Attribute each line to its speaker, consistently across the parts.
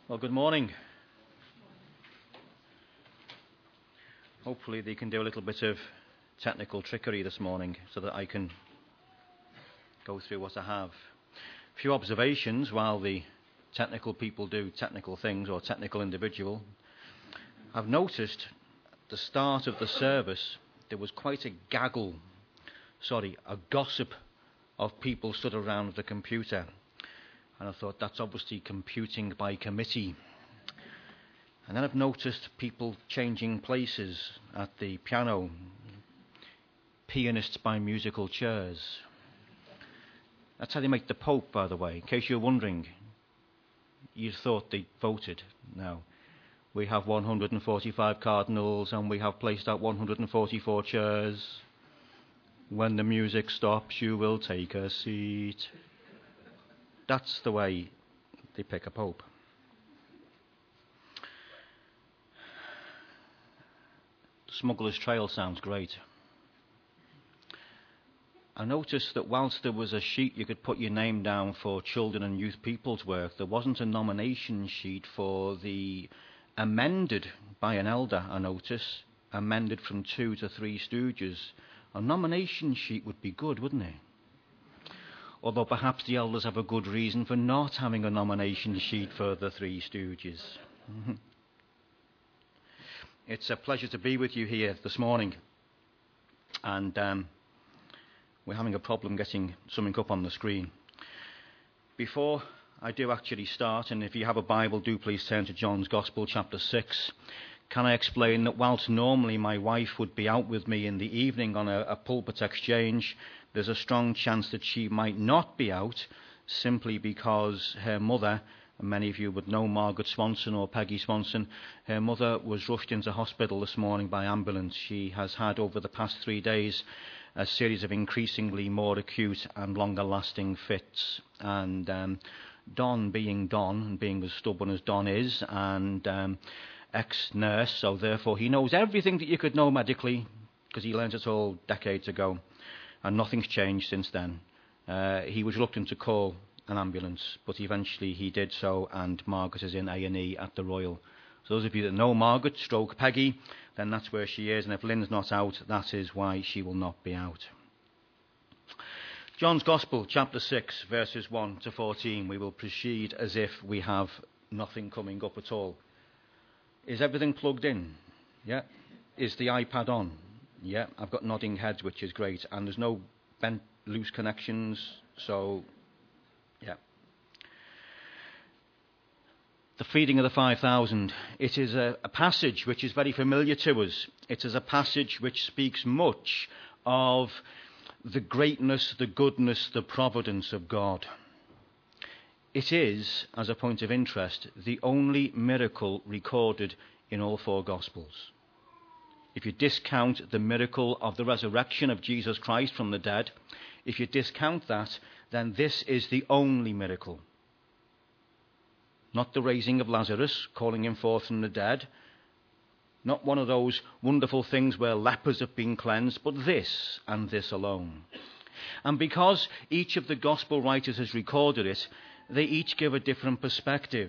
Speaker 1: Well, good morning. Hopefully they can do a little bit of technical trickery this morning so that I can go through what I have. A few observations while the technical people do technical things, or technical individual. I've noticed at the start of the service there was quite a gossip of people stood around the computer. And I thought, that's obviously computing by committee. And then I've noticed people changing places at the piano, pianists by musical chairs. That's how they make the Pope, by the way, in case you're wondering. You thought they voted. No. We have 145 cardinals and we have placed out 144 chairs. When the music stops, you will take a seat. That's the way they pick a pope. Smuggler's Trail sounds great. I noticed that whilst there was a sheet you could put your name down for children and youth people's work, there wasn't a nomination sheet for the amended by an elder, I noticed, amended from 2 to 3 Stooges. A nomination sheet would be good, wouldn't it? Although perhaps the elders have a good reason for not having a nomination sheet for the 3 Stooges. It's a pleasure to be with you here this morning. And we're having a problem getting something up on the screen. Before I do actually start, and if you have a Bible, do please turn to John's Gospel, chapter 6. Can I explain that whilst normally my wife would be out with me in the evening on a pulpit exchange, there's a strong chance that she might not be out, simply because her mother, and many of you would know Margaret Swanson or Peggy Swanson, her mother was rushed into hospital this morning by ambulance. She has had over the past 3 days a series of increasingly more acute and longer lasting fits. And Don being Don, and being as stubborn as Don is, and ex-nurse, so therefore he knows everything that you could know medically, because he learnt it all decades ago. And nothing's changed since then. He was reluctant to call an ambulance, but eventually he did so, and Margaret is in A&E at the Royal. So those of you that know Margaret, stroke Peggy, then that's where she is, and if Lynn's not out, that is why she will not be out. John's Gospel, chapter 6, verses 1 to 14. We will proceed as if we have nothing coming up at all. Is everything plugged in? Yeah. Is the iPad on? Yeah, I've got nodding heads, which is great, and there's no bent loose connections, so yeah. The feeding of the 5,000. It is a passage which is very familiar to us. It is a passage which speaks much of the greatness, the goodness, the providence of God. It is, as a point of interest, the only miracle recorded in all 4 Gospels. If you discount the miracle of the resurrection of Jesus Christ from the dead, if you discount that, then this is the only miracle. Not the raising of Lazarus, calling him forth from the dead. Not one of those wonderful things where lepers have been cleansed, but this and this alone. And because each of the gospel writers has recorded it, they each give a different perspective.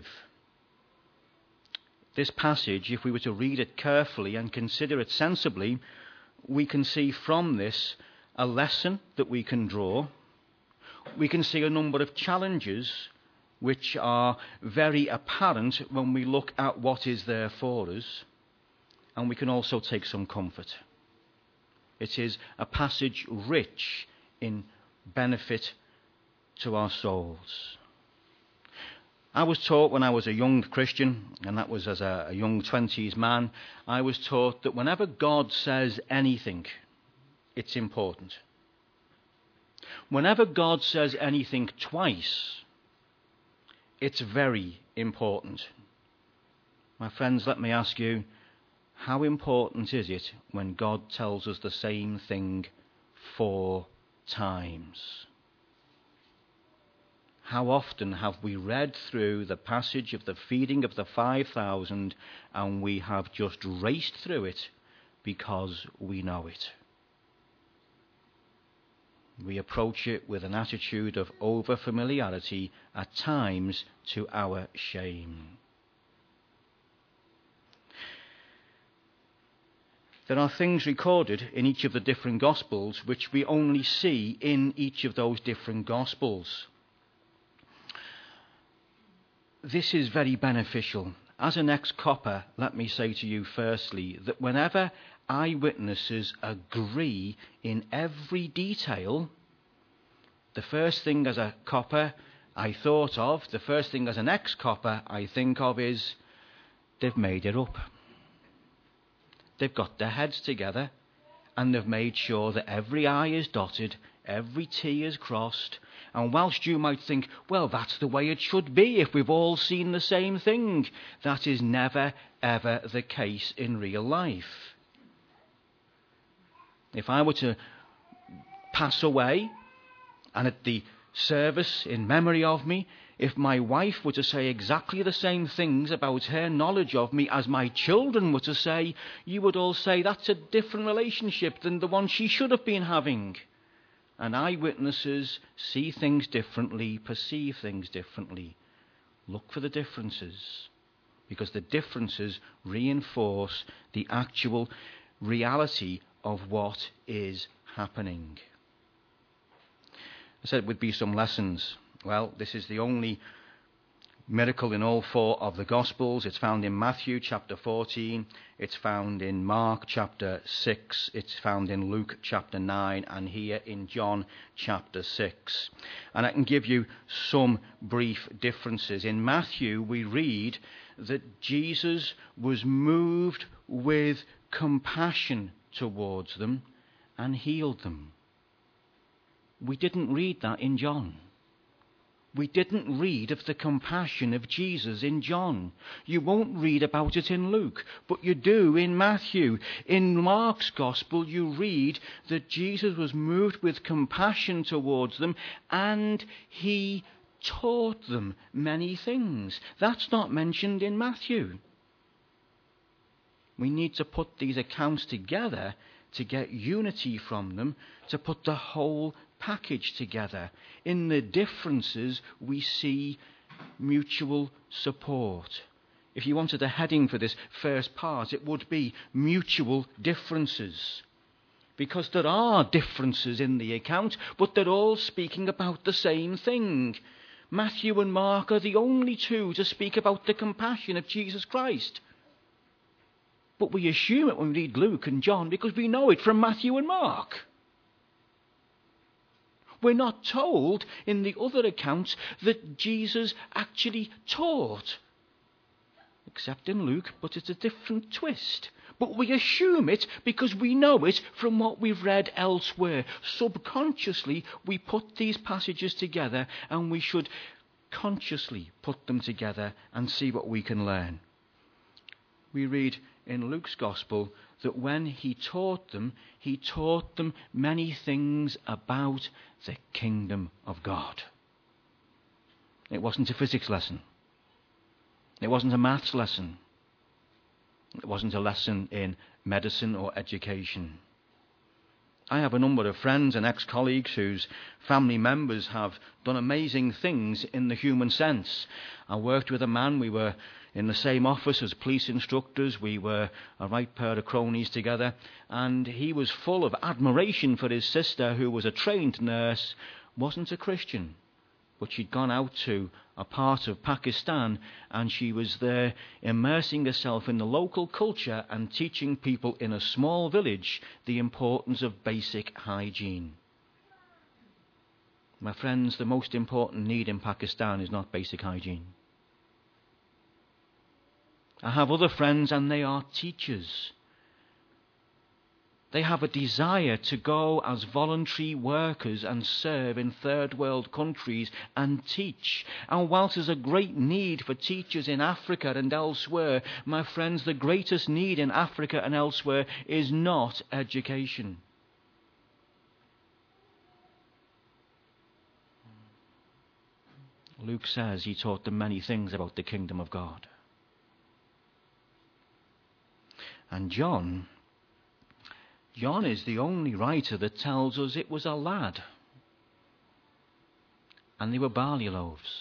Speaker 1: This passage, if we were to read it carefully and consider it sensibly, we can see from this a lesson that we can draw. We can see a number of challenges which are very apparent when we look at what is there for us. And we can also take some comfort. It is a passage rich in benefit to our souls. I was taught when I was a young Christian, and that was as a young 20s man, I was taught that whenever God says anything, it's important. Whenever God says anything twice, it's very important. My friends, let me ask you, how important is it when God tells us the same thing 4 times? How often have we read through the passage of the feeding of the 5,000 and we have just raced through it because we know it? We approach it with an attitude of over-familiarity, at times to our shame. There are things recorded in each of the different Gospels which we only see in each of those different Gospels. This is very beneficial. As an ex-copper, let me say to you firstly that whenever eyewitnesses agree in every detail, the first thing as a copper I thought of, the first thing as an ex-copper I think of is they've made it up. They've got their heads together and they've made sure that every I is dotted, every T is crossed. And whilst you might think, well, that's the way it should be if we've all seen the same thing, that is never, ever the case in real life. If I were to pass away and at the service in memory of me, if my wife were to say exactly the same things about her knowledge of me as my children were to say, you would all say that's a different relationship than the one she should have been having. And eyewitnesses see things differently, perceive things differently. Look for the differences, because the differences reinforce the actual reality of what is happening. I said would be some lessons. Well, this is the only miracle in all four of the Gospels. It's found in Matthew chapter 14, it's found in Mark chapter 6, it's found in Luke chapter 9, and here in John chapter 6. And I can give you some brief differences. In Matthew, we read that Jesus was moved with compassion towards them and healed them. We didn't read that in John. We didn't read of the compassion of Jesus in John. You won't read about it in Luke, but you do in Matthew. In Mark's Gospel, you read that Jesus was moved with compassion towards them and he taught them many things. That's not mentioned in Matthew. We need to put these accounts together to get unity from them, to put the whole package together. In the differences, we see mutual support. If you wanted a heading for this first part, it would be mutual differences. Because there are differences in the account, but they're all speaking about the same thing. Matthew and Mark are the only two to speak about the compassion of Jesus Christ. But we assume it when we read Luke and John because we know it from Matthew and Mark. We're not told in the other accounts that Jesus actually taught. Except in Luke, but it's a different twist. But we assume it because we know it from what we've read elsewhere. Subconsciously, we put these passages together and we should consciously put them together and see what we can learn. We read in Luke's Gospel that when he taught them many things about the kingdom of God. It wasn't a physics lesson. It wasn't a maths lesson. It wasn't a lesson in medicine or education. I have a number of friends and ex-colleagues whose family members have done amazing things in the human sense. I worked with a man, we were in the same office as police instructors, we were a right pair of cronies together, and he was full of admiration for his sister who was a trained nurse, wasn't a Christian, but she'd gone out to a part of Pakistan and she was there immersing herself in the local culture and teaching people in a small village the importance of basic hygiene. My friends, the most important need in Pakistan is not basic hygiene. I have other friends and they are teachers. They have a desire to go as voluntary workers and serve in third world countries and teach. And whilst there's a great need for teachers in Africa and elsewhere, my friends, the greatest need in Africa and elsewhere is not education. Luke says he taught them many things about the kingdom of God. And John is the only writer that tells us it was a lad. And they were barley loaves.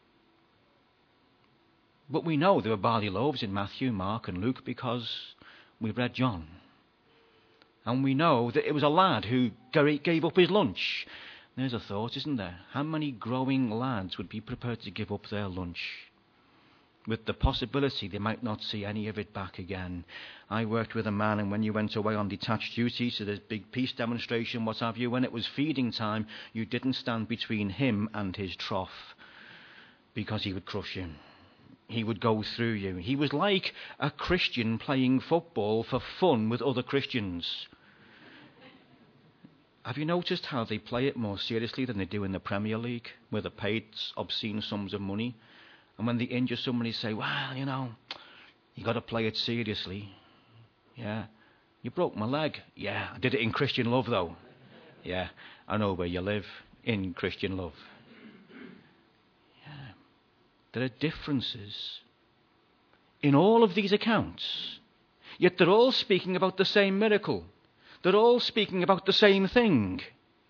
Speaker 1: But we know there were barley loaves in Matthew, Mark and Luke because we've read John. And we know that it was a lad who gave up his lunch. There's a thought, isn't there? How many growing lads would be prepared to give up their lunch, with the possibility they might not see any of it back again? I worked with a man, and when you went away on detached duty, so there's big peace demonstration, what have you, when it was feeding time, you didn't stand between him and his trough, because he would crush you. He would go through you. He was like a Christian playing football for fun with other Christians. Have you noticed how they play it more seriously than they do in the Premier League, where they're paid obscene sums of money? And when they injure somebody, say, well, you got to play it seriously. Yeah. You broke my leg. Yeah, I did it in Christian love, though. Yeah, I know where you live, in Christian love. Yeah. There are differences in all of these accounts, yet they're all speaking about the same miracle. They're all speaking about the same thing.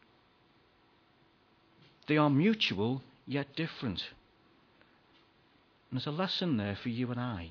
Speaker 1: They are mutual, yet different. And there's a lesson there for you and I.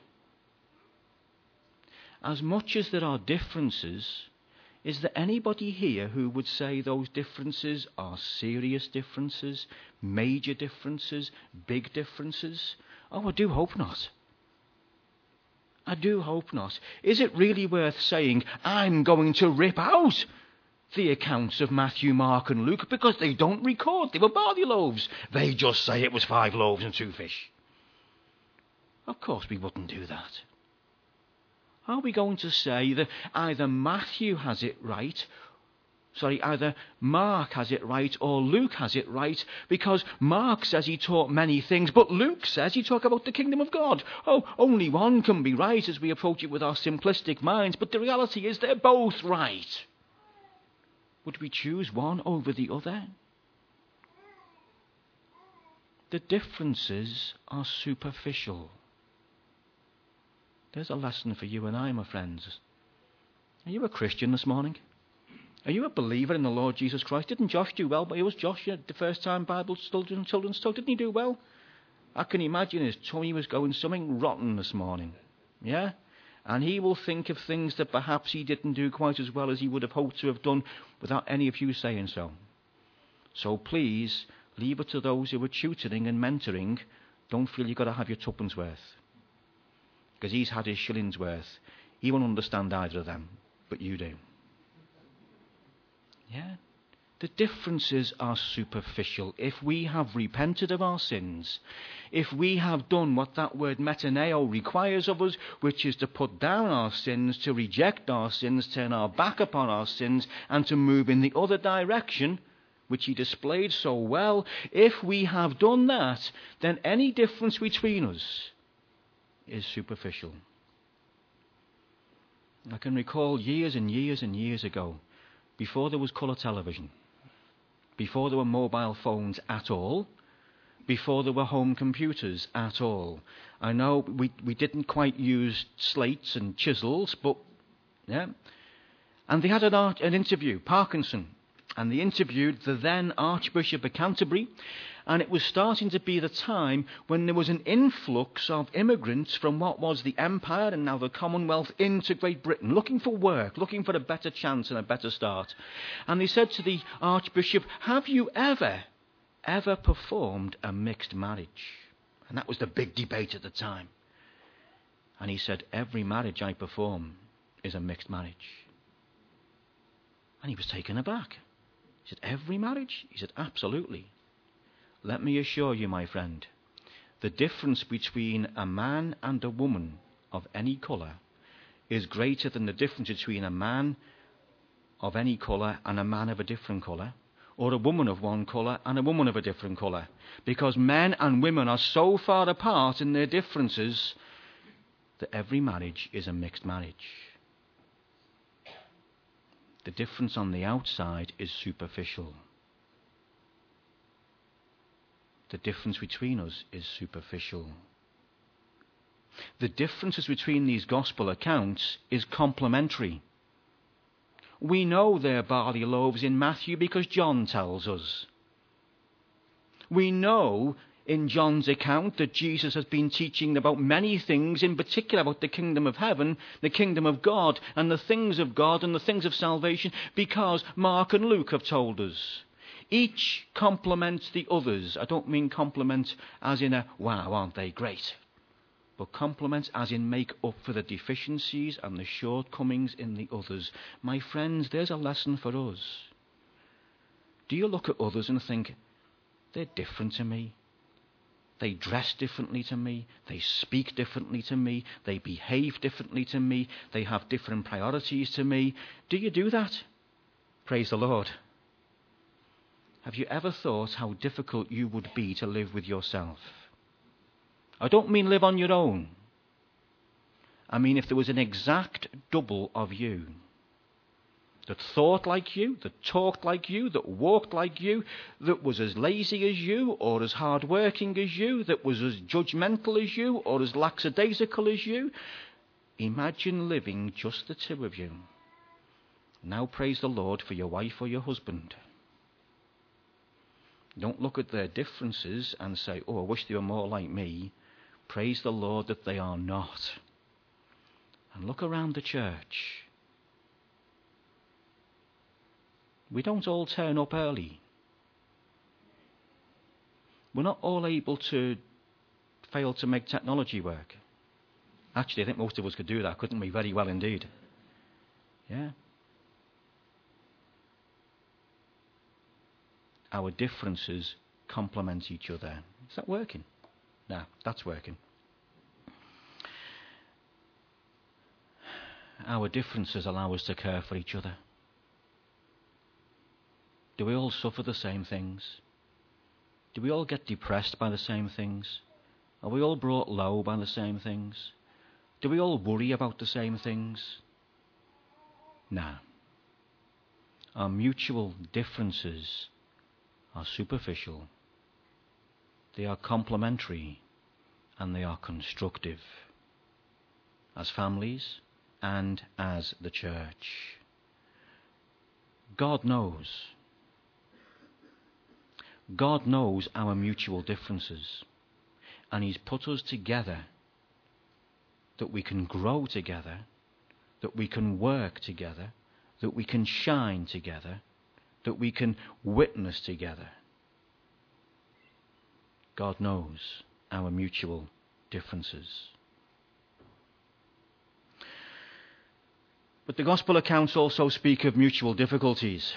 Speaker 1: As much as there are differences, is there anybody here who would say those differences are serious differences, major differences, big differences? Oh, I do hope not. I do hope not. Is it really worth saying, I'm going to rip out the accounts of Matthew, Mark and Luke because they don't record they were barley loaves? They just say it was 5 loaves and 2 fish. Of course we wouldn't do that. Are we going to say that either Matthew has it right, either Mark has it right or Luke has it right, because Mark says he taught many things, but Luke says he talked about the kingdom of God? Oh, only one can be right as we approach it with our simplistic minds, but the reality is they're both right. Would we choose one over the other? The differences are superficial. There's a lesson for you and I, my friends. Are you a Christian this morning? Are you a believer in the Lord Jesus Christ? Didn't Josh do well? But it was Josh, the first time Bible children's talk. Didn't he do well? I can imagine his tummy was going something rotten this morning. Yeah? And he will think of things that perhaps he didn't do quite as well as he would have hoped to have done without any of you saying so. So please, leave it to those who are tutoring and mentoring. Don't feel you've got to have your tuppence worth, because he's had his shillings worth. He won't understand either of them, but you do. Yeah? The differences are superficial. If we have repented of our sins, if we have done what that word metaneo requires of us, which is to put down our sins, to reject our sins, turn our back upon our sins, and to move in the other direction, which he displayed so well, if we have done that, then any difference between us is superficial. I can recall years and years and years ago, before there was colour television, before there were mobile phones at all, before there were home computers at all. I know we didn't quite use slates and chisels, but yeah. And they had an interview, Parkinson, and they interviewed the then Archbishop of Canterbury, and it was starting to be the time when there was an influx of immigrants from what was the Empire and now the Commonwealth into Great Britain, looking for work, looking for a better chance and a better start. And they said to the Archbishop, have you ever performed a mixed marriage? And that was the big debate at the time. And he said, every marriage I perform is a mixed marriage. And he was taken aback. He said, every marriage? He said, absolutely. Let me assure you, my friend, the difference between a man and a woman of any colour is greater than the difference between a man of any colour and a man of a different colour, or a woman of one colour and a woman of a different colour, because men and women are so far apart in their differences that every marriage is a mixed marriage. The difference on the outside is superficial. The difference between us is superficial. The differences between these gospel accounts is complementary. We know they're barley loaves in Matthew because John tells us. We know in John's account that Jesus has been teaching about many things, in particular about the kingdom of heaven, the kingdom of God, and the things of God and the things of salvation, because Mark and Luke have told us. Each complements the others. I don't mean compliment as in a, wow, aren't they great? But complements as in make up for the deficiencies and the shortcomings in the others. My friends, there's a lesson for us. Do you look at others and think, they're different to me? They dress differently to me. They speak differently to me. They behave differently to me. They have different priorities to me. Do you do that? Praise the Lord. Have you ever thought how difficult you would be to live with yourself? I don't mean live on your own. I mean if there was an exact double of you that thought like you, that talked like you, that walked like you, that was as lazy as you or as hard-working as you, that was as judgmental as you or as lackadaisical as you. Imagine living just the two of you. Now praise the Lord for your wife or your husband. Don't look at their differences and say, oh, I wish they were more like me. Praise the Lord that they are not. And look around the church. We don't all turn up early. We're not all able to fail to make technology work. Actually, I think most of us could do that, couldn't we? Very well indeed. Yeah. Our differences complement each other. Is that working? No, that's working. Our differences allow us to care for each other. Do we all suffer the same things? Do we all get depressed by the same things? Are we all brought low by the same things? Do we all worry about the same things? No. Our mutual differences are superficial. They are complementary and they are constructive as families and as the church. God knows. God knows our mutual differences, and He's put us together that we can grow together, that we can work together, that we can shine together, that we can witness together. God knows our mutual differences. But the Gospel accounts also speak of mutual difficulties.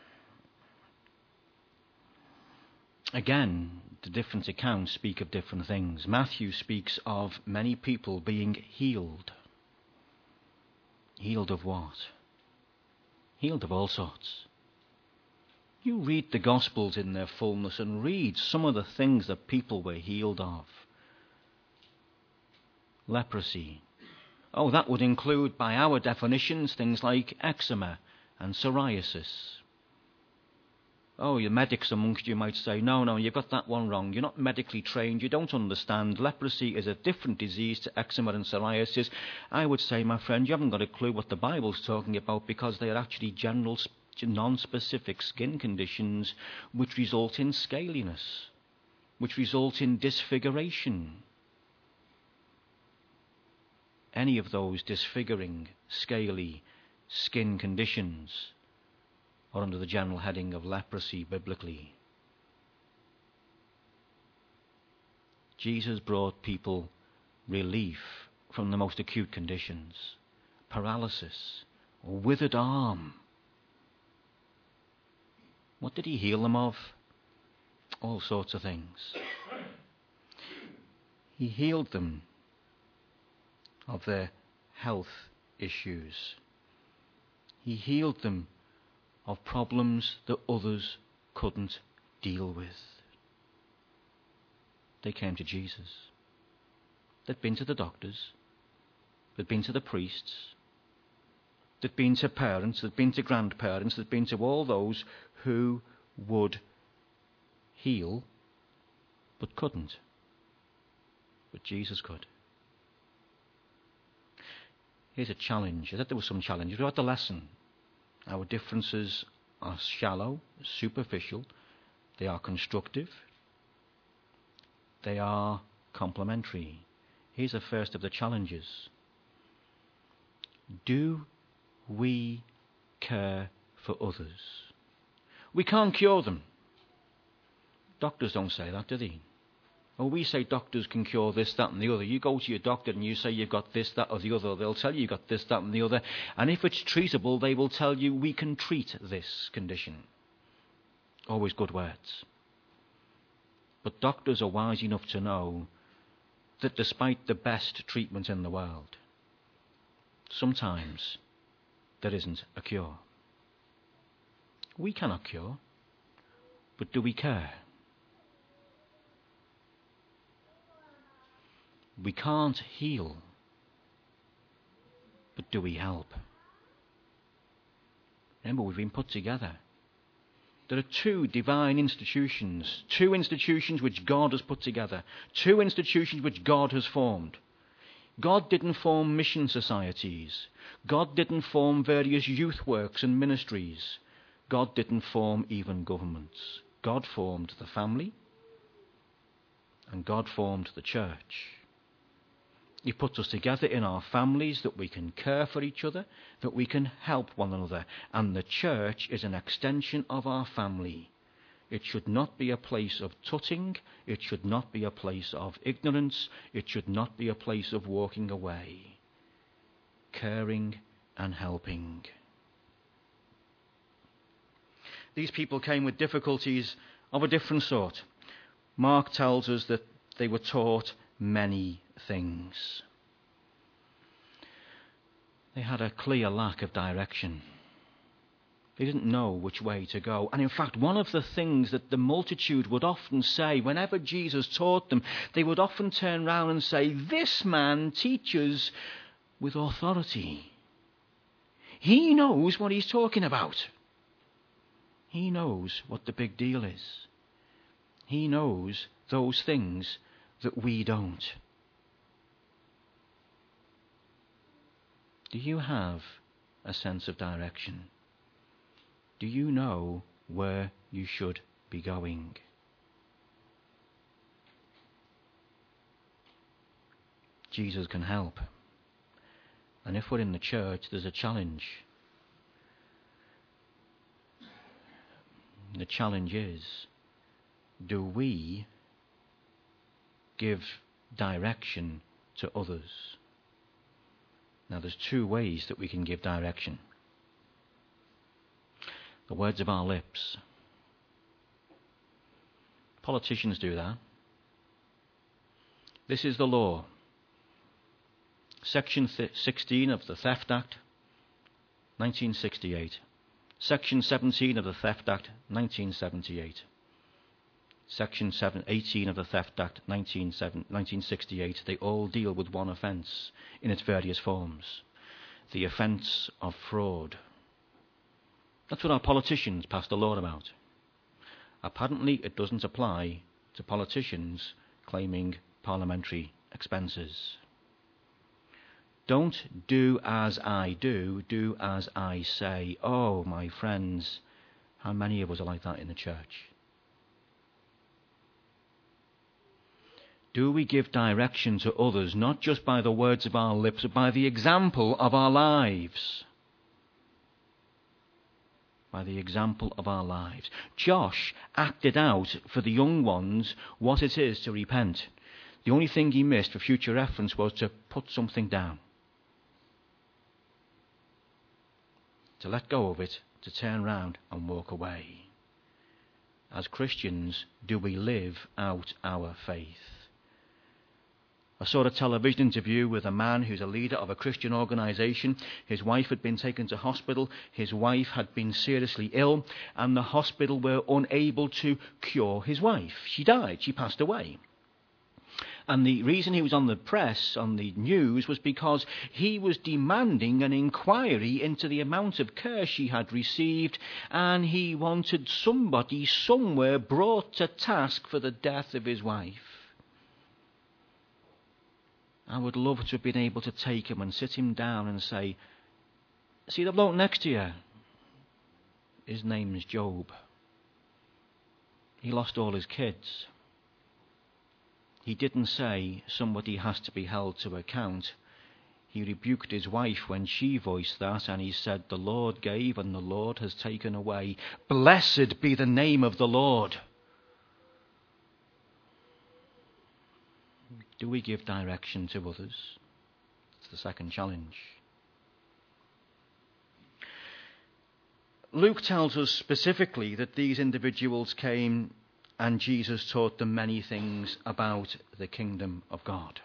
Speaker 1: Again, the different accounts speak of different things. Matthew speaks of many people being healed. Healed of what? Healed of all sorts. You read the Gospels in their fullness and read some of the things that people were healed of. Leprosy. Oh, that would include, by our definitions, things like eczema and psoriasis. Oh, your medics amongst you might say, no, you've got that one wrong. You're not medically trained. You don't understand. Leprosy is a different disease to eczema and psoriasis. I would say, my friend, you haven't got a clue what the Bible's talking about, because they are actually general, non-specific skin conditions which result in scaliness, which result in disfiguration. Any of those disfiguring, scaly skin conditions are under the general heading of leprosy biblically. Jesus brought people relief from the most acute conditions. Paralysis, a withered arm. What did He heal them of? All sorts of things. He healed them of their health issues. He healed them of problems that others couldn't deal with. They came to Jesus. They'd been to the doctors. They'd been to the priests. They'd been to parents. They'd been to grandparents. They'd been to all those who would heal but couldn't. But Jesus could. Here's a challenge. I said there was some challenges. We got the lesson. Our differences are shallow, superficial. They are constructive. They are complementary. Here's the first of the challenges. Do we care for others? We can't cure them. Doctors don't say that, do they? Well, we say doctors can cure this, that and the other. You go to your doctor and you say you've got this, that or the other. They'll tell you you've got this, that and the other. And if it's treatable, they will tell you we can treat this condition. Always good words. But doctors are wise enough to know that despite the best treatment in the world, sometimes there isn't a cure. We cannot cure, but do we care? We can't heal, but do we help? Remember, we've been put together. There are two divine institutions which God has put together, two institutions which God has formed. God didn't form mission societies. God didn't form various youth works and ministries. God didn't form even governments. God formed the family, and God formed the church. He puts us together in our families that we can care for each other, that we can help one another. And the church is an extension of our family. It should not be a place of tutting. It should not be a place of ignorance. It should not be a place of walking away. Caring and helping. These people came with difficulties of a different sort. Mark tells us that they were taught many things. They had a clear lack of direction. They didn't know which way to go. And in fact, one of the things that the multitude would often say whenever Jesus taught them, they would often turn round and say, "This man teaches with authority. He knows what he's talking about. He knows what the big deal is. He knows those things that we don't." Do you have a sense of direction? Do you know where you should be going? Jesus can help. And if we're in the church, there's a challenge. The challenge is, do we give direction to others? Now, there's two ways that we can give direction. The words of our lips. Politicians do that. This is the law. Section 16 of the Theft Act, 1968. Section 17 of the Theft Act, 1978. Section 18 of the Theft Act, 1968, they all deal with one offence in its various forms. The offence of fraud. That's what our politicians passed a law about. Apparently it doesn't apply to politicians claiming parliamentary expenses. Don't do as I do, do as I say. Oh, my friends, how many of us are like that in the church? Do we give direction to others, not just by the words of our lips, but by the example of our lives? By the example of our lives. Josh acted out for the young ones what it is to repent. The only thing he missed for future reference was to put something down. To let go of it, to turn round and walk away. As Christians, do we live out our faith? I saw a television interview with a man who's a leader of a Christian organisation. His wife had been taken to hospital. His wife had been seriously ill, and the hospital were unable to cure his wife. She died. She passed away. And the reason he was on the press, on the news, was because he was demanding an inquiry into the amount of care she had received, and he wanted somebody somewhere brought to task for the death of his wife. I would love to have been able to take him and sit him down and say, "See the bloke next to you? His name's Job. He lost all his kids. he didn't say somebody has to be held to account. He rebuked his wife when she voiced that, and he said, the Lord gave and the Lord has taken away. Blessed be the name of the Lord. Do we give direction to others? It's the second challenge. Luke tells us specifically that these individuals came and Jesus taught them many things about the kingdom of God.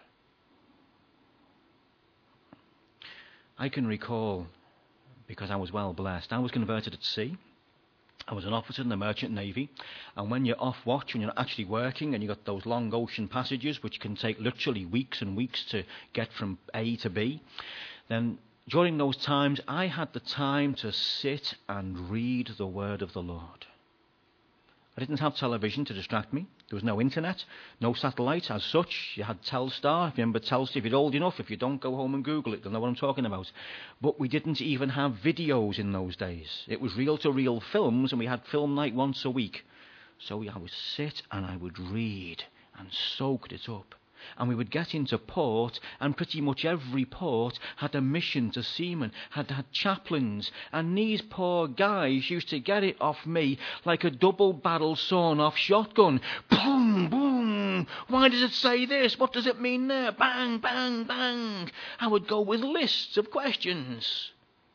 Speaker 1: I can recall, because I was well blessed, I was converted at sea. I was an officer in the Merchant Navy, and when you're off watch, when you're not actually working, and you've got those long ocean passages, which can take literally weeks and weeks to get from A to B, then during those times, I had the time to sit and read the word of the Lord. I didn't have television to distract me. There was no internet, no satellite as such. You had Telstar. If you remember Telstar, if you're old enough, if you don't, go home and Google it. You'll know what I'm talking about. But we didn't even have videos in those days. It was reel-to-reel films, and we had film night once a week. So I would sit and I would read and soaked it up. And we would get into port, and pretty much every port had a mission to seamen, had chaplains, and these poor guys used to get it off me like a double-barrel sawn-off shotgun. Boom, boom! Why does it say this? What does it mean there? Bang, bang, bang! I would go with lists of questions.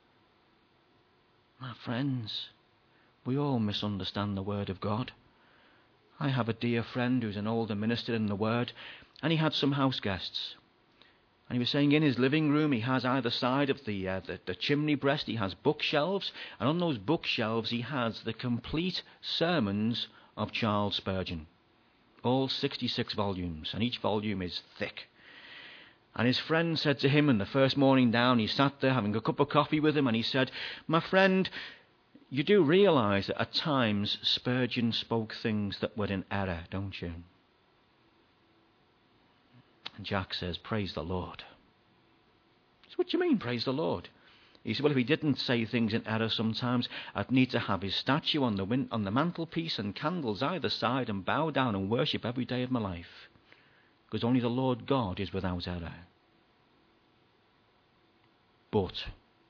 Speaker 1: My friends, we all misunderstand the Word of God. I have a dear friend who's an older minister in the Word, and he had some house guests. And he was saying in his living room he has either side of the chimney breast, he has bookshelves, and on those bookshelves he has the complete sermons of Charles Spurgeon. All 66 volumes, and each volume is thick. And his friend said to him, and the first morning down, he sat there having a cup of coffee with him, and he said, my friend, you do realise that at times Spurgeon spoke things that were in error, don't you? And Jack says, praise the Lord. So what do you mean, praise the Lord? He said, well, if he didn't say things in error sometimes, I'd need to have his statue on the mantelpiece and candles either side and bow down and worship every day of my life. Because only the Lord God is without error. But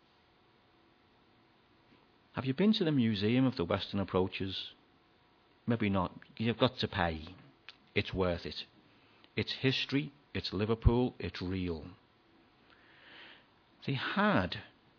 Speaker 1: have you been to the Museum of the Western Approaches? Maybe not. You've got to pay. It's worth it. It's history. It's Liverpool. It's real. They had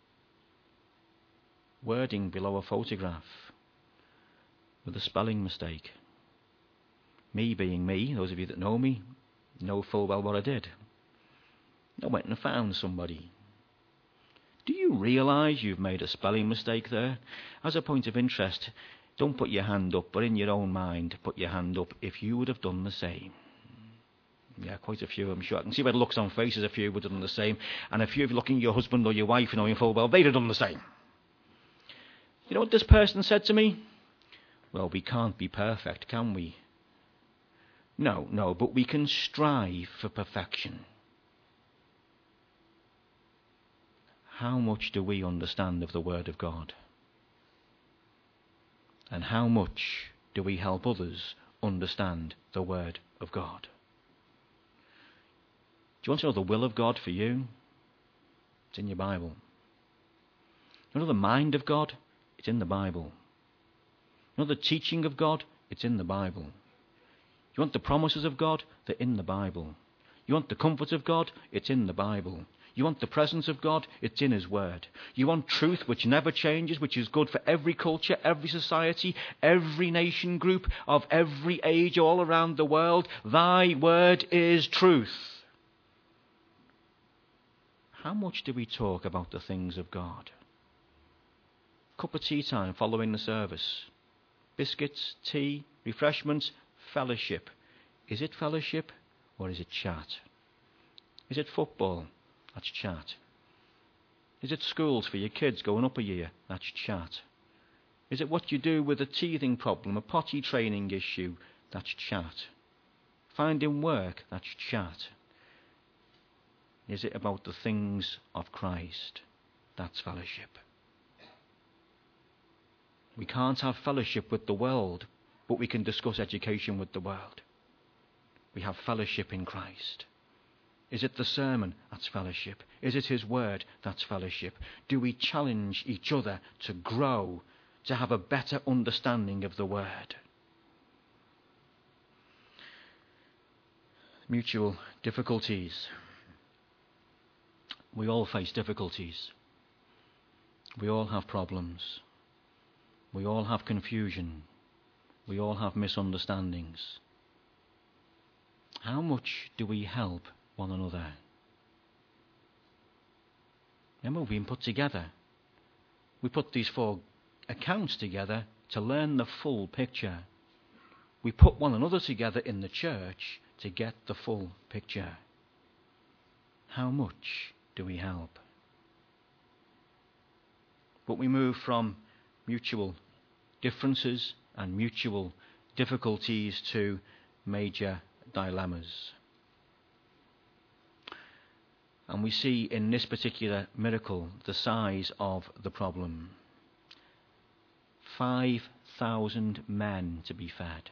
Speaker 1: wording below a photograph with a spelling mistake. Me being me, those of you that know me, know full well what I did. I went and found somebody. Do you realise you've made a spelling mistake there? As a point of interest, don't put your hand up, but in your own mind, put your hand up if you would have done the same. Yeah, quite a few, I'm sure. I can see by the looks on faces, a few would have done the same. And a few of you looking at your husband or your wife, knowing full well, they'd have done the same. You know what this person said to me? Well, we can't be perfect, can we? No, but we can strive for perfection. How much do we understand of the Word of God? And how much do we help others understand the Word of God? Do you want to know the will of God for you? It's in your Bible. You know the mind of God? It's in the Bible. You know the teaching of God? It's in the Bible. You want the promises of God? They're in the Bible. You want the comfort of God? It's in the Bible. You want the presence of God? It's in His Word. You want truth which never changes, which is good for every culture, every society, every nation group of every age all around the world? Thy Word is truth. How much do we talk about the things of God? Cup of tea time following the service. Biscuits, tea, refreshments, fellowship. Is it fellowship or is it chat? Is it football? That's chat. Is it schools for your kids going up a year? That's chat. Is it what you do with a teething problem, a potty training issue? That's chat. Finding work? That's chat. Is it about the things of Christ? That's fellowship. We can't have fellowship with the world, but we can discuss education with the world. we have fellowship in Christ? Is it the sermon? That's fellowship. Is it his word? That's fellowship. Do we challenge each other to grow, to have a better understanding of the word? Mutual difficulties. We all face difficulties. We all have problems. We all have confusion. We all have misunderstandings. How much do we help one another? Remember, we've been put together. We put these 4 accounts together to learn the full picture. We put one another together in the church to get the full picture. How much do we help? But we move from mutual differences and mutual difficulties to major dilemmas. And we see in this particular miracle the size of the problem. 5,000 men to be fed.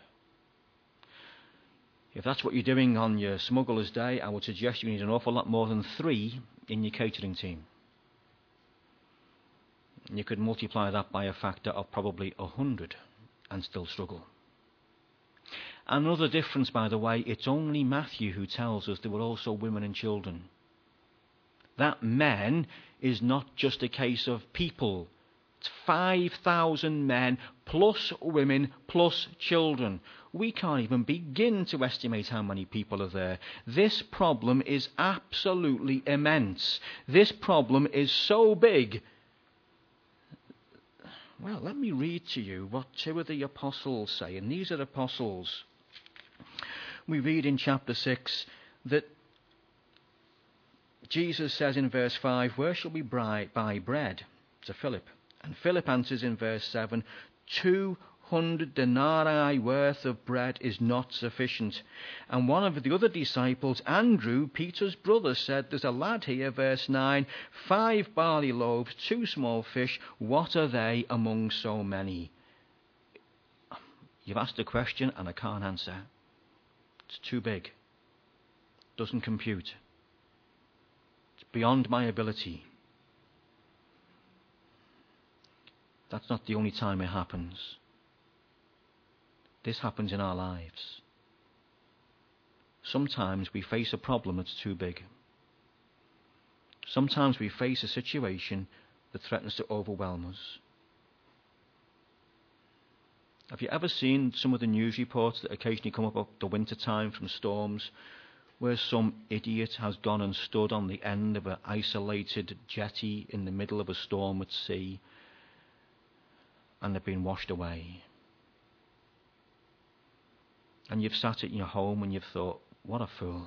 Speaker 1: If that's what you're doing on your smuggler's day, I would suggest you need an awful lot more than 3 in your catering team. And you could multiply that by a factor of probably 100 and still struggle. Another difference, by the way, it's only Matthew who tells us there were also women and children. That men is not just a case of people. It's 5,000 men plus women plus children. We can't even begin to estimate how many people are there. This problem is absolutely immense. This problem is so big. Well, let me read to you what 2 of the apostles say. And these are apostles. We read in chapter 6 that Jesus says in verse 5, "Where shall we buy bread?" to Philip. And Philip answers in verse 7, 200 denarii worth of bread is not sufficient. And one of the other disciples, Andrew, Peter's brother, said, "There's a lad here," verse 9, 5 barley loaves, 2 small fish. What are they among so many? You've asked a question and I can't answer. It's too big. Doesn't compute. It's beyond my ability. That's not the only time it happens. This happens in our lives. Sometimes we face a problem that's too big. Sometimes we face a situation that threatens to overwhelm us. Have you ever seen some of the news reports that occasionally come up the winter time from storms, where some idiot has gone and stood on the end of an isolated jetty in the middle of a storm at sea, and they've been washed away? And you've sat at your home and you've thought, what a fool.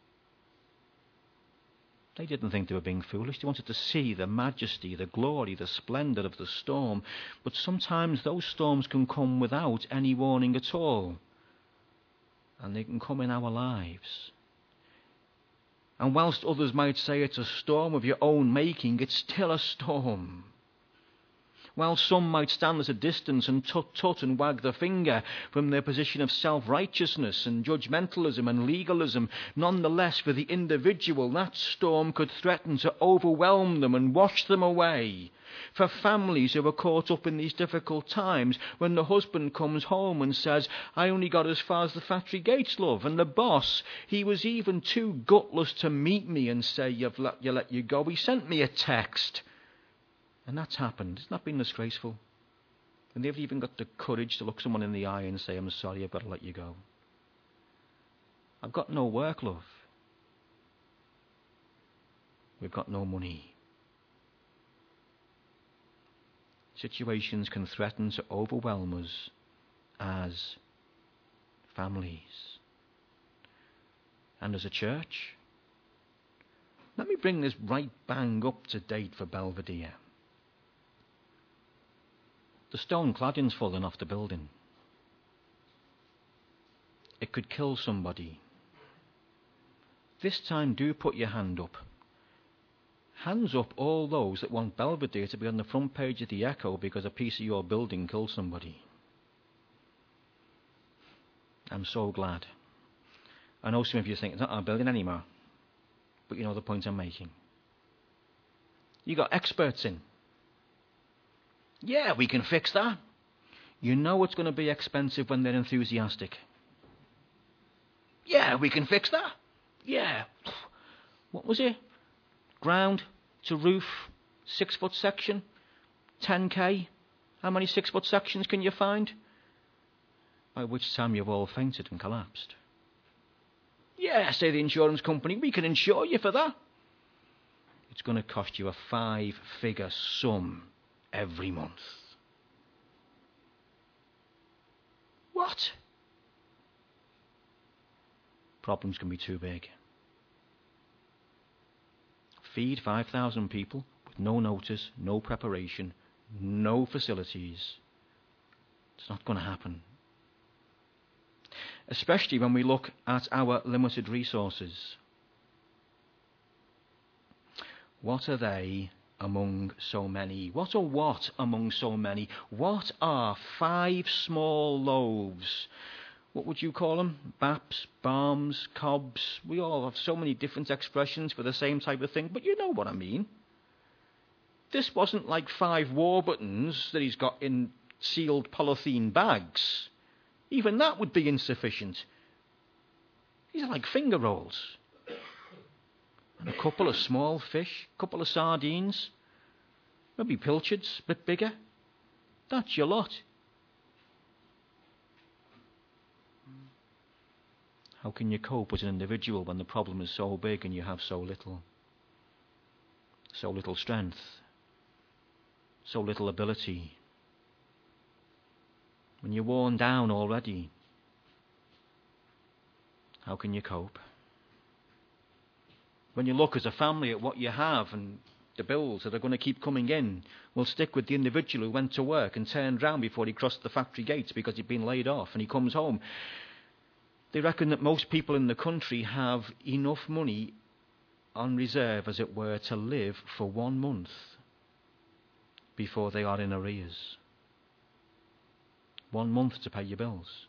Speaker 1: They didn't think they were being foolish. They wanted to see the majesty, the glory, the splendour of the storm. But sometimes those storms can come without any warning at all. And they can come in our lives. And whilst others might say it's a storm of your own making, it's still a storm. While some might stand at a distance and tut-tut and wag the finger from their position of self-righteousness and judgmentalism and legalism, nonetheless for the individual that storm could threaten to overwhelm them and wash them away. For families who are caught up in these difficult times, when the husband comes home and says, "I only got as far as the factory gates, love," and the boss, he was even too gutless to meet me and say, "You've let you go. He sent me a text." And that's happened. It's not been disgraceful. And they've even got the courage to look someone in the eye and say, "I'm sorry, I've got to let you go. I've got no work, love. We've got no money." Situations can threaten to overwhelm us as families and as a church. Let me bring this right bang up to date for Belvedere. The stone cladding's fallen off the building. It could kill somebody. This time, do put your hand up. Hands up all those that want Belvedere to be on the front page of the Echo because a piece of your building killed somebody. I'm so glad. I know some of you think it's not our building anymore, but you know the point I'm making. You got experts in. Yeah, we can fix that. You know it's going to be expensive when they're enthusiastic. Yeah, we can fix that. Yeah. What was it? Ground to roof, 6-foot section, 10k. How many 6-foot sections can you find? By which time you've all fainted and collapsed. Yeah, say the insurance company, we can insure you for that. It's going to cost you a 5-figure sum every month. What? Problems can be too big. Feed 5,000 people with no notice, no preparation, no facilities. It's not going to happen. Especially when we look at our limited resources. What are they among so many? What are what among so many? What are 5 small loaves? What would you call them? Baps, barms, cobs. We all have so many different expressions for the same type of thing, but you know what I mean. This wasn't like 5 Warburtons that he's got in sealed polythene bags. Even that would be insufficient. These are like finger rolls. And a couple of small fish, a couple of sardines, maybe pilchards, a bit bigger. That's your lot. How can you cope as an individual when the problem is so big and you have so little? So little strength, so little ability. When you're worn down already, how can you cope? When you look as a family at what you have and the bills that are going to keep coming in, we'll stick with the individual who went to work and turned round before he crossed the factory gates because he'd been laid off, and he comes home. They reckon that most people in the country have enough money on reserve, as it were, to live for 1 month before they are in arrears. 1 month to pay your bills.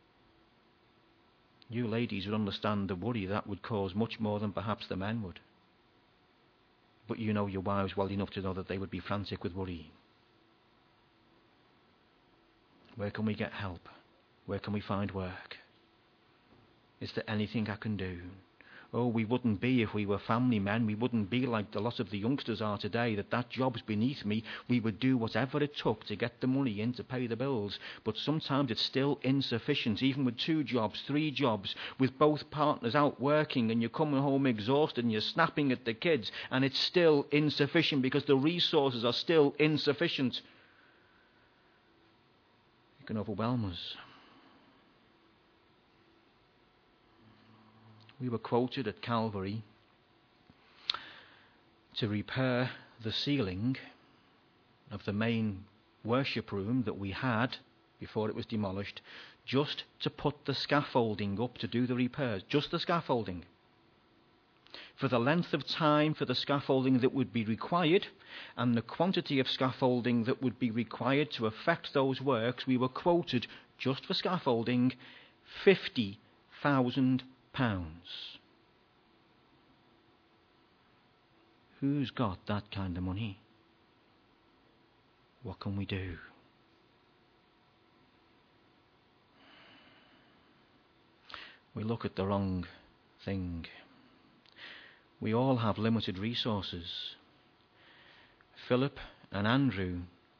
Speaker 1: You ladies would understand the worry that would cause much more than perhaps the men would. But you know your wives well enough to know that they would be frantic with worry. Where can we get help? Where can we find work? Is there anything I can do? Oh, we wouldn't be if we were family men. We wouldn't be like a lot of the youngsters are today, that job's beneath me. We would do whatever it took to get the money in to pay the bills. But sometimes it's still insufficient, even with 2 jobs, 3 jobs, with both partners out working, and you're coming home exhausted and you're snapping at the kids, and it's still insufficient because the resources are still insufficient. It can overwhelm us. We were quoted at Calvary to repair the ceiling of the main worship room that we had before it was demolished, just to put the scaffolding up to do the repairs, just the scaffolding. For the length of time for the scaffolding that would be required and the quantity of scaffolding that would be required to effect those works, we were quoted, just for scaffolding, £50,000. Who's got that kind of money? What can we do? We look at the wrong thing. We all have limited resources. Philip and Andrew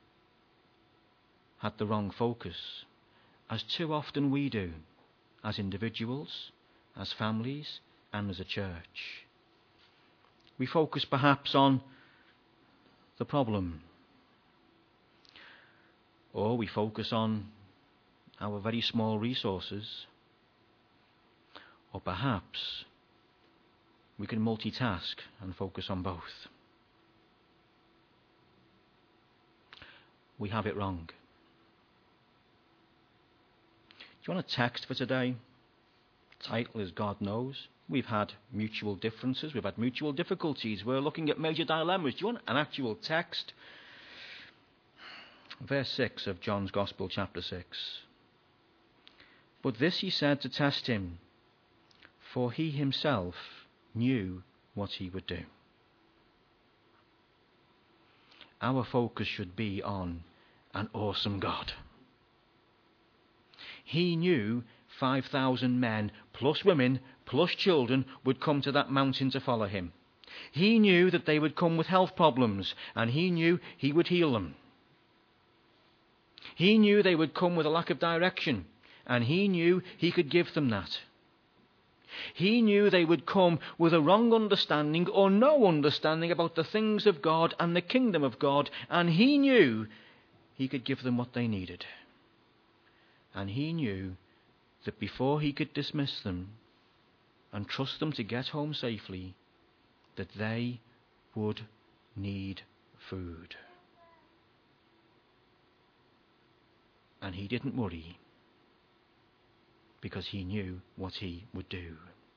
Speaker 1: had the wrong focus, as too often we do, as individuals, as families, and as a church. We focus perhaps on the problem, or we focus on our very small resources, or perhaps we can multitask and focus on both. We have it wrong. Do you want a text for today? The title is God Knows. We've had mutual differences. We've had mutual difficulties. We're looking at major dilemmas. Do you want an actual text? Verse 6 of John's Gospel, chapter 6. But this he said to test him, for he himself knew what he would do. Our focus should be on an awesome God. He knew 5,000 men, plus women, plus children, would come to that mountain to follow him. He knew that they would come with health problems, and he knew he would heal them. He knew they would come with a lack of direction, and he knew he could give them that. He knew they would come with a wrong understanding or no understanding about the things of God and the kingdom of God, and he knew he could give them what they needed. And he knew that before he could dismiss them and trust them to get home safely, that they would need food. And he didn't worry, because he knew what he would do.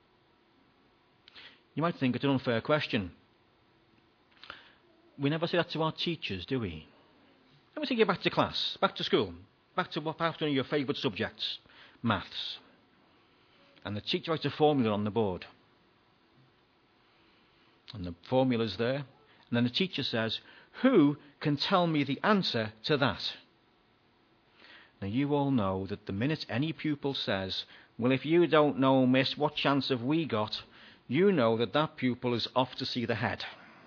Speaker 1: You might think it's an unfair question. We never say that to our teachers, do we? Let me take you back to class, back to school, back to perhaps one of your favourite subjects, maths. And the teacher writes a formula on the board. And the formula's there. And then the teacher says, who can tell me the answer to that? Now you all know that the minute any pupil says, well, if you don't know, miss, what chance have we got? You know that that pupil is off to see the head.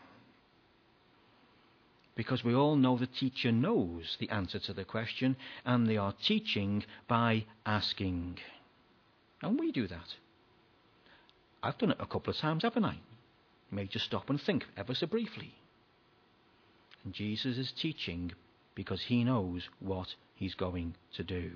Speaker 1: Because we all know the teacher knows the answer to the question, and they are teaching by asking. And we do that. I've done it a couple of times, haven't I? You may just stop and think ever so briefly. And Jesus is teaching because he knows what he's going to do.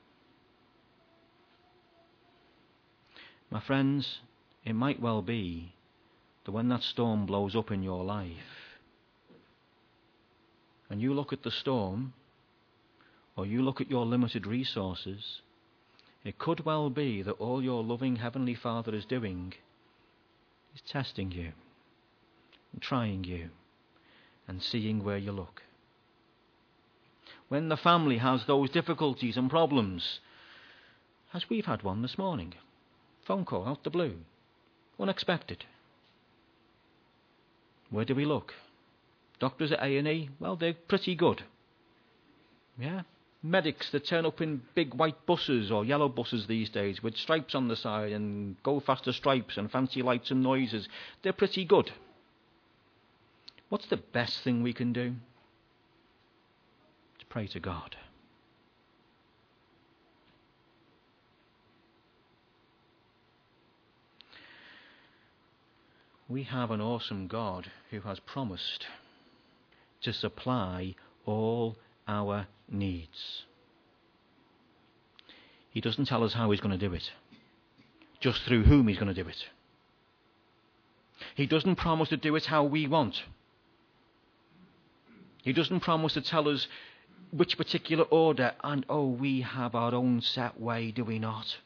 Speaker 1: My friends, it might well be that when that storm blows up in your life, and you look at the storm, or you look at your limited resources, it could well be that all your loving Heavenly Father is doing is testing you, and trying you, and seeing where you look. When the family has those difficulties and problems, as we've had one this morning, phone call out the blue, unexpected. Where do we look? Doctors at A&E, well, they're pretty good. Yeah? Medics that turn up in big white buses or yellow buses these days with stripes on the side and go faster stripes and fancy lights and noises, they're pretty good. What's the best thing we can do? To pray to God. We have an awesome God who has promised to supply all our needs. He doesn't tell us how he's going to do it, just through whom he's going to do it. He doesn't promise to do it how we want. He doesn't promise to tell us which particular order, and we have our own set way, do we not?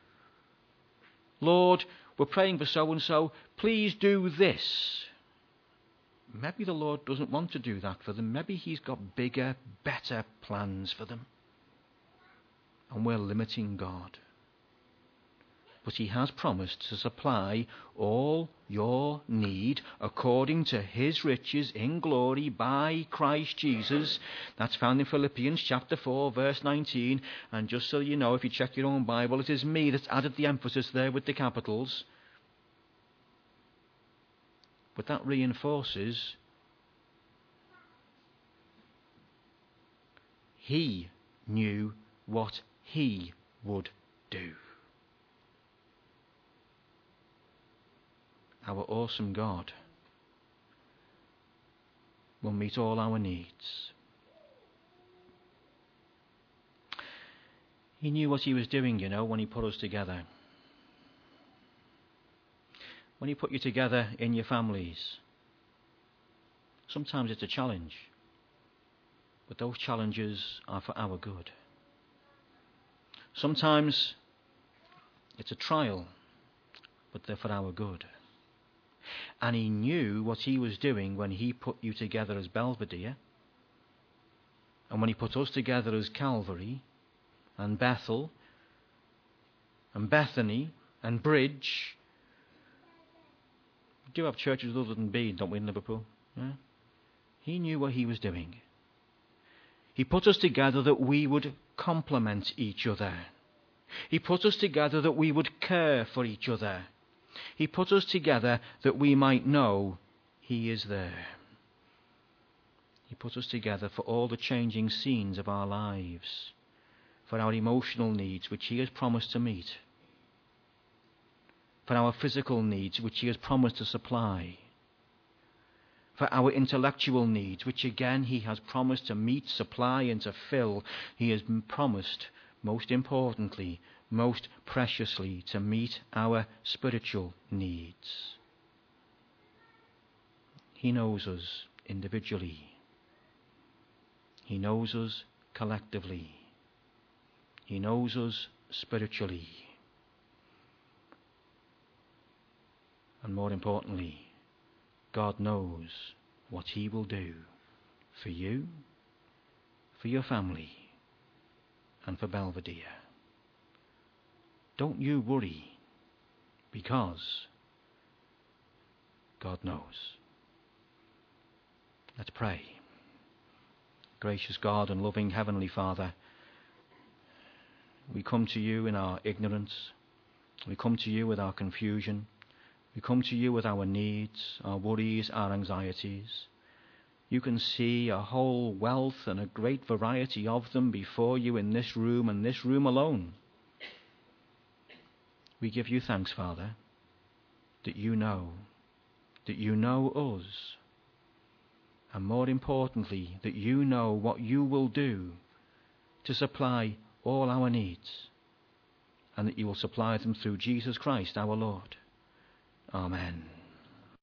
Speaker 1: Lord, we're praying for so-and-so, please do this. Maybe the Lord doesn't want to do that for them. Maybe he's got bigger, better plans for them. And we're limiting God. But he has promised to supply all your need according to his riches in glory by Christ Jesus. That's found in Philippians chapter 4, verse 19. And just so you know, if you check your own Bible, it is me that's added the emphasis there with the capitals. But that reinforces he knew what he would do. Our awesome God will meet all our needs. He knew what he was doing, when he put us together. When he put you together in your families, sometimes it's a challenge, but those challenges are for our good. Sometimes it's a trial, but they're for our good. And he knew what he was doing when he put you together as Belvedere, and when he put us together as Calvary, and Bethel, and Bethany, and Bridge. We do have churches other than Bean, don't we, in Liverpool? Yeah? He knew what he was doing. He put us together that we would complement each other. He put us together that we would care for each other. He put us together that we might know he is there. He put us together for all the changing scenes of our lives, for our emotional needs, which he has promised to meet, for our physical needs, which he has promised to supply, for our intellectual needs, which again he has promised to meet, supply and to fill. He has promised, most importantly, most preciously, to meet our spiritual needs. He knows us individually. He knows us collectively. He knows us spiritually. And more importantly, God knows what he will do for you, for your family, and for Belvedere. Don't you worry, because God knows. Let's pray. Gracious God and loving Heavenly Father, we come to you in our ignorance. We come to you with our confusion. We come to you with our needs, our worries, our anxieties. You can see a whole wealth and a great variety of them before you in this room and this room alone. We give you thanks, Father, that you know us. And more importantly, that you know what you will do to supply all our needs, and that you will supply them through Jesus Christ our Lord. Amen.